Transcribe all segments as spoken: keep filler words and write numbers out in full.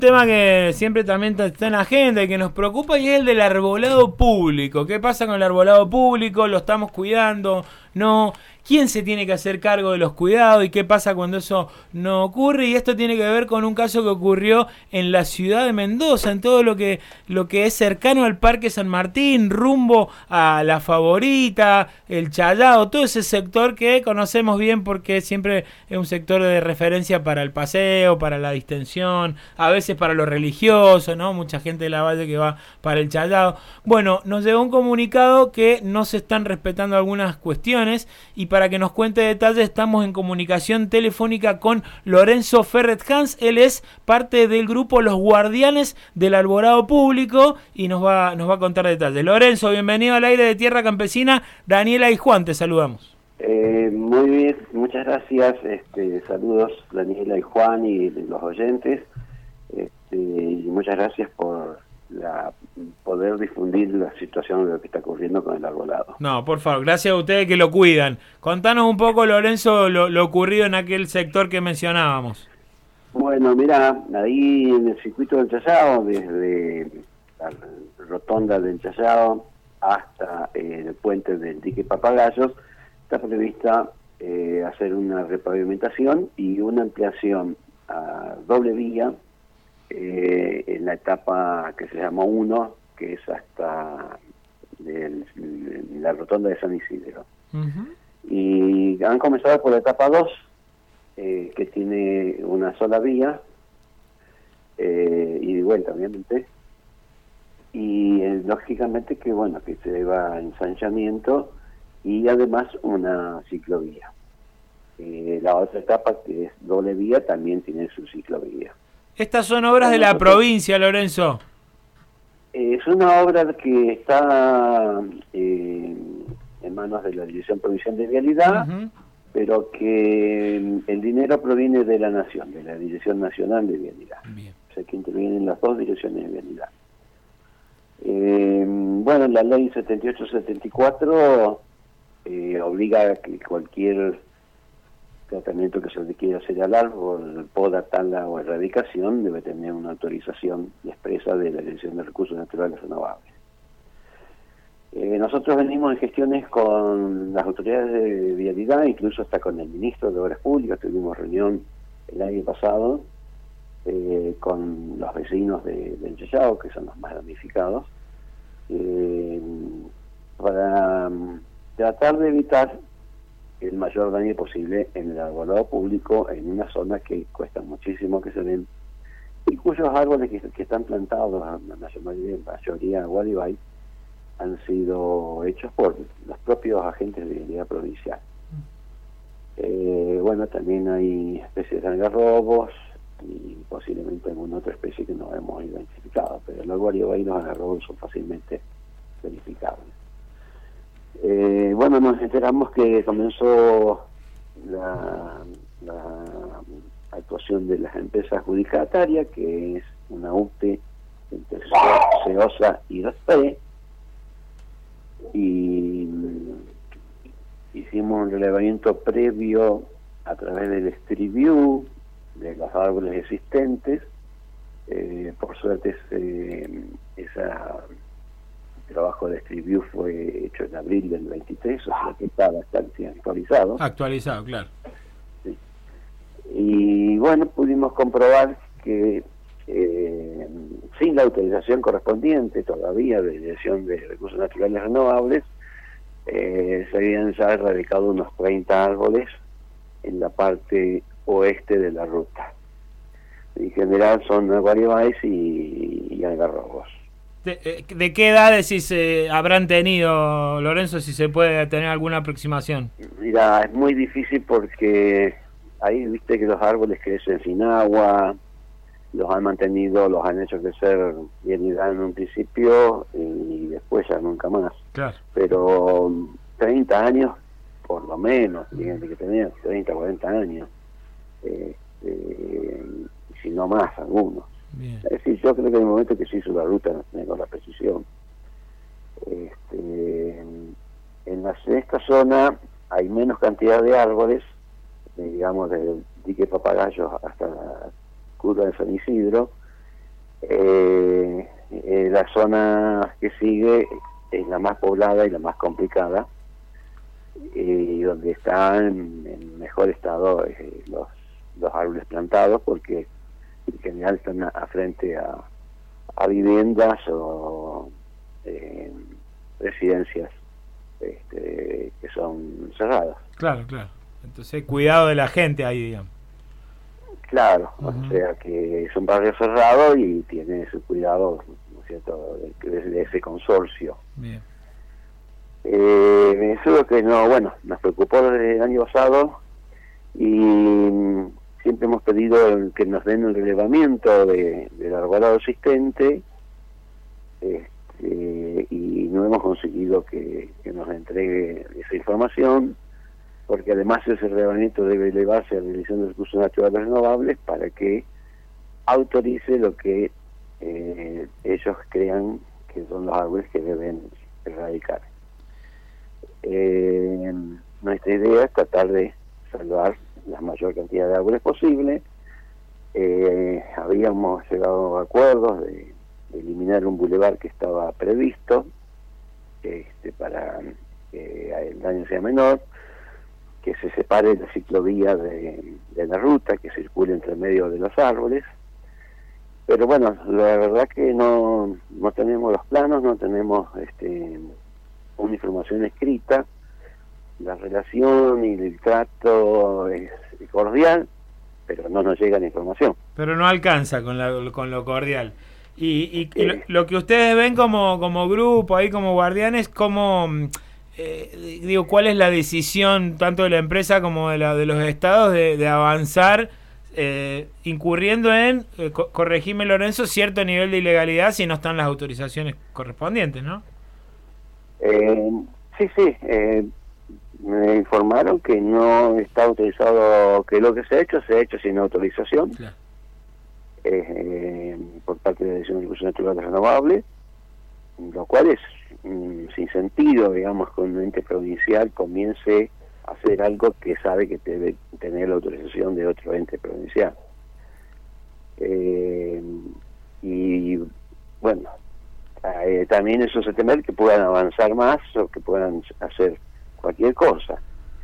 Tema que siempre también está en la agenda y que nos preocupa, y es el del arbolado público. ¿Qué pasa con el arbolado público? ¿Lo estamos cuidando? ¿No? ¿Quién se tiene que hacer cargo de los cuidados? ¿Y qué pasa cuando eso no ocurre? Y esto tiene que ver con un caso que ocurrió en la ciudad de Mendoza, en todo lo que, lo que es cercano al Parque San Martín, rumbo a La Favorita, el Challado, todo ese sector que conocemos bien porque siempre es un sector de referencia para el paseo, para la distensión, a veces para lo religioso, ¿no? Mucha gente de la Valle que va para el Challado. Bueno, nos llegó un comunicado que no se están respetando algunas cuestiones, y para que nos cuente detalles estamos en comunicación telefónica con Lorenzo Ferret-Hans. Él es parte del grupo Los Guardianes del Arbolado Público y nos va, nos va a contar detalles. Lorenzo, bienvenido al aire de Tierra Campesina. Daniela y Juan, te saludamos. Eh, muy bien, muchas gracias. Este, saludos Daniela y Juan y los oyentes. Este, y muchas gracias por la, poder difundir la situación de lo que está ocurriendo con el arbolado. No, por favor, gracias a ustedes que lo cuidan. Contanos un poco, Lorenzo, lo, lo ocurrido en aquel sector que mencionábamos. Bueno, mira, ahí en el circuito del Challado, desde la rotonda del Challado hasta eh, el puente del dique Papagayos, está prevista eh, hacer una repavimentación y una ampliación a doble vía eh, en la etapa que se llama uno, que es hasta el, la rotonda de San Isidro. Uh-huh. Y han comenzado por la etapa dos, eh, que tiene una sola vía, eh, y de vuelta, obviamente, y eh, lógicamente que bueno, que se lleva ensanchamiento y además una ciclovía. Eh, la otra etapa, que es doble vía, también tiene su ciclovía. Estas son obras bueno, de la provincia, Lorenzo. Eh, es una obra que está eh, en manos de la Dirección Provincial de Vialidad, uh-huh. pero que el dinero proviene de la Nación, de la Dirección Nacional de Vialidad. Bien. O sea que intervienen las dos direcciones de Vialidad. Eh, bueno, la ley setenta y ocho setenta y cuatro eh, obliga a que cualquier tratamiento que se le quiera hacer al árbol, poda, tala o erradicación, debe tener una autorización expresa de la Dirección de Recursos Naturales Renovables. Eh, nosotros venimos en gestiones con las autoridades de Vialidad, incluso hasta con el Ministro de Obras Públicas. Tuvimos reunión el año pasado eh, con los vecinos de, del Challado, que son los más damnificados, eh, para um, tratar de evitar el mayor daño posible en el arbolado público, en una zona que cuesta muchísimo que se den, y cuyos árboles que, que están plantados, la mayoría, la mayoría Guaribay, han sido hechos por los propios agentes de vialidad provincial. Eh, bueno, también hay especies de algarrobos y posiblemente alguna otra especie que no hemos identificado, pero los Guaribay y los algarrobos son fácilmente verificables. Eh, bueno, nos enteramos que comenzó la, la actuación de las empresas adjudicatarias, que es una U T E entre Ceosa y Raspe, y hicimos un relevamiento previo a través del Street View de los árboles existentes. Eh, por suerte ese, esa trabajo de Street View fue hecho en abril del veintitrés, o sea que está bastante actualizado. Actualizado, claro. Sí. Y bueno, pudimos comprobar que eh, sin la autorización correspondiente todavía de Dirección de Recursos Naturales Renovables, eh, se habían ya erradicado unos treinta árboles en la parte oeste de la ruta. En general son guaribays y, y algarrobos. ¿De, ¿De qué edades si se habrán tenido, Lorenzo, si se puede tener alguna aproximación? Mira, es muy difícil porque ahí viste que los árboles crecen sin agua, los han mantenido, los han hecho crecer bien en un principio y después ya nunca más. Claro. Pero treinta años, por lo menos, tienen que tener treinta, cuarenta años, eh, eh, si no más algunos. Bien. Es decir, yo creo que en el momento que se hizo la ruta no tenemos la precisión. Este, en, la, en esta zona hay menos cantidad de árboles, digamos, del dique Papagayos hasta la curva de San Isidro, Eh, eh, la zona que sigue es la más poblada y la más complicada, y donde están en mejor estado eh, los, los árboles plantados, porque en general están a, a frente a, a viviendas o eh, residencias este, que son cerradas. Claro, claro. Entonces, cuidado de la gente ahí, digamos. Claro, Uh-huh. O sea que es un barrio cerrado y tiene su cuidado, ¿no es cierto?, de, de, de ese consorcio. Bien. Eh, eso es lo que no, bueno, nos preocupó desde el año pasado, y siempre hemos pedido que nos den un relevamiento de, del arbolado existente, este, y no hemos conseguido que, que nos entregue esa información, porque además ese relevamiento debe elevarse a la Dirección de Recursos Naturales Renovables para que autorice lo que eh, ellos crean que son los árboles que deben erradicar. Eh, nuestra idea es tratar de salvar la mayor cantidad de árboles posible. Eh, habíamos llegado a acuerdos de, de eliminar un bulevar que estaba previsto este, para que el daño sea menor, que se separe la ciclovía de, de la ruta, que circule entre medio de los árboles. Pero bueno, la verdad que no, no tenemos los planos, no tenemos este, una información escrita. La relación y el trato es cordial, pero no nos llega la información. Pero no alcanza con, la, con lo cordial. Y, y, y lo, lo que ustedes ven como, como grupo, ahí como guardianes, como... Eh, digo, ¿cuál es la decisión tanto de la empresa como de, la, de los estados de, de avanzar eh, incurriendo en, eh, co corregime Lorenzo, cierto nivel de ilegalidad si no están las autorizaciones correspondientes, ¿no? Eh, sí, sí, eh, me informaron que no está autorizado, que lo que se ha hecho se ha hecho sin autorización, claro. eh, por parte de la Dirección de Recursos Naturales Renovables, lo cual es mm, sin sentido, digamos, que un ente provincial comience a hacer algo que sabe que debe tener la autorización de otro ente provincial. Eh, y bueno, eh, también eso se teme que puedan avanzar más o que puedan hacer cualquier cosa.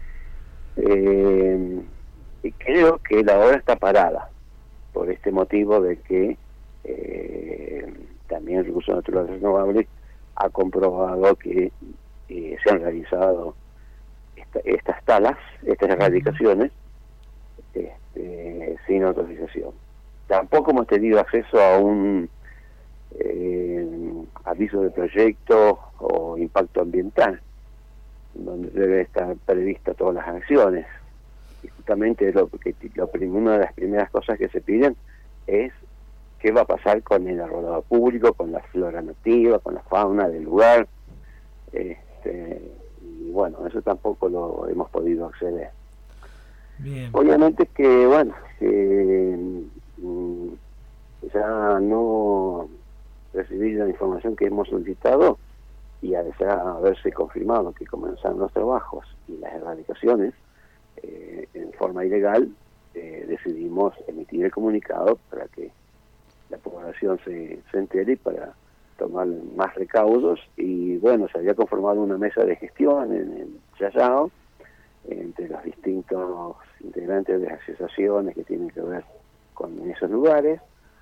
Eh, y creo que la obra está parada por este motivo de que eh, también Recursos Naturales Renovables ha comprobado que eh, se han realizado esta, estas talas, estas erradicaciones, este, sin autorización. Tampoco hemos tenido acceso a un eh, aviso de proyecto o impacto ambiental, donde debe estar prevista todas las acciones. Y justamente lo que lo, una de las primeras cosas que se piden es qué va a pasar con el arbolado público, con la flora nativa, con la fauna del lugar. Este, y bueno, eso tampoco lo hemos podido acceder. Bien. Obviamente que, bueno, que mm, ya no recibir la información que hemos solicitado y a haberse confirmado que comenzaron los trabajos y las erradicaciones eh, en forma ilegal, eh, decidimos emitir el comunicado para que la población se, se entere para tomar más recaudos. Y bueno, se había conformado una mesa de gestión en el Yayao entre los distintos integrantes de las asociaciones que tienen que ver con esos lugares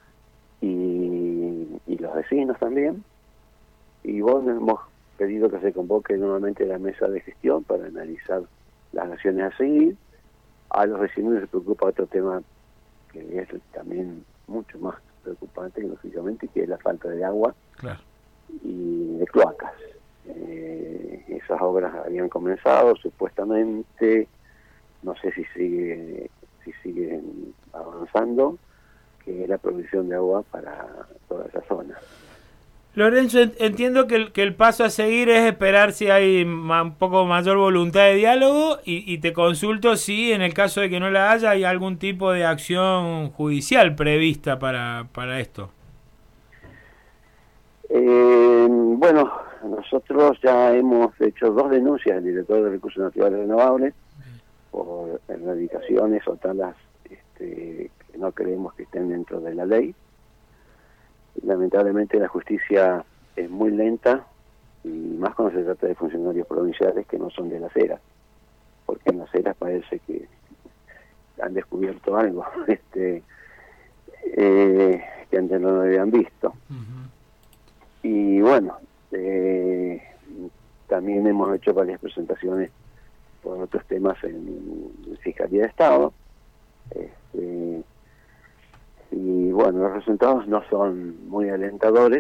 y, y los vecinos también. Y bueno, hemos pedido que se convoque nuevamente la mesa de gestión para analizar las acciones a seguir. A los vecinos les preocupa otro tema que es también mucho más preocupante, lógicamente, que es la falta de agua, claro, y de cloacas. Eh, esas obras habían comenzado supuestamente, no sé si sigue si siguen avanzando, que es la provisión de agua para toda esa zona. Lorenzo, entiendo que el, que el paso a seguir es esperar si hay ma, un poco mayor voluntad de diálogo y, y te consulto si en el caso de que no la haya hay algún tipo de acción judicial prevista para, para esto. Eh, bueno, nosotros ya hemos hecho dos denuncias al director de Recursos Naturales Renovables por erradicaciones o talas este, que no creemos que estén dentro de la ley. lamentablemente la justicia es muy lenta, y más cuando se trata de funcionarios provinciales que no son de Las Heras, porque en Las Heras parece que han descubierto algo este eh, que antes no lo habían visto. Uh-huh. Y bueno, eh, también hemos hecho varias presentaciones por otros temas en, en Fiscalía de Estado, este, y bueno, los resultados no son muy alentadores,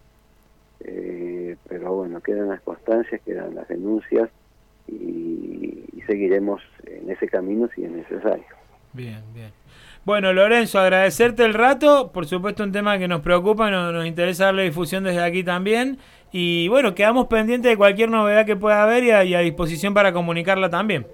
eh, pero bueno, quedan las constancias, quedan las denuncias, y, y seguiremos en ese camino si es necesario. Bien, bien. Bueno, Lorenzo, agradecerte el rato, por supuesto un tema que nos preocupa, nos, nos interesa darle difusión desde aquí también, y bueno, quedamos pendientes de cualquier novedad que pueda haber y a, y a disposición para comunicarla también.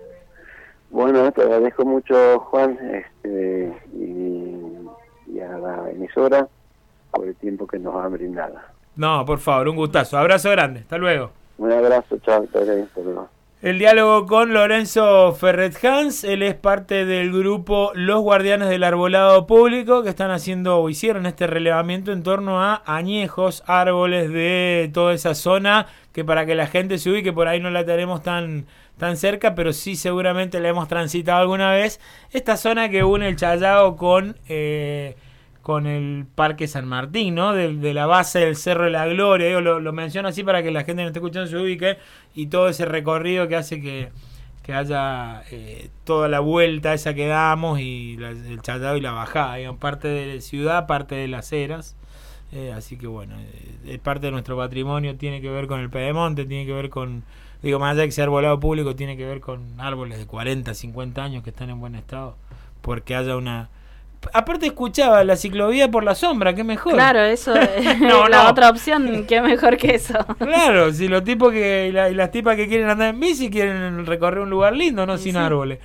Bueno, te agradezco mucho, Juan, este, y, y a la emisora por el tiempo que nos han brindado. No, por favor, un gustazo, abrazo grande, hasta luego. Un abrazo, chao, hasta luego. El diálogo con Lorenzo Ferret-Hans, él es parte del grupo Los Guardianes del Arbolado Público, que están haciendo o hicieron este relevamiento en torno a añejos árboles de toda esa zona, que para que la gente se ubique, por ahí no la tenemos tan, tan cerca, pero sí seguramente la hemos transitado alguna vez, esta zona que une el Challao con... Eh, con el Parque San Martín, ¿no? De, de la base del Cerro de la Gloria. Yo lo, lo menciono así para que la gente que no esté escuchando se ubique, y todo ese recorrido que hace que, que haya eh, toda la vuelta esa que damos, y la, el Challao y la bajada, digamos, parte de la ciudad, parte de las Heras. Eh, así que bueno, eh, parte de nuestro patrimonio tiene que ver con el pedemonte, tiene que ver con, digo, más allá de que sea arbolado público, tiene que ver con árboles de cuarenta, cincuenta años que están en buen estado, porque haya una... Aparte escuchaba la ciclovía por la sombra, qué mejor. Claro, eso es no, la no. otra opción, qué mejor que eso. Claro, si los tipos que y, la, y las tipas que quieren andar en bici quieren recorrer un lugar lindo, no sí, sin sí. árboles.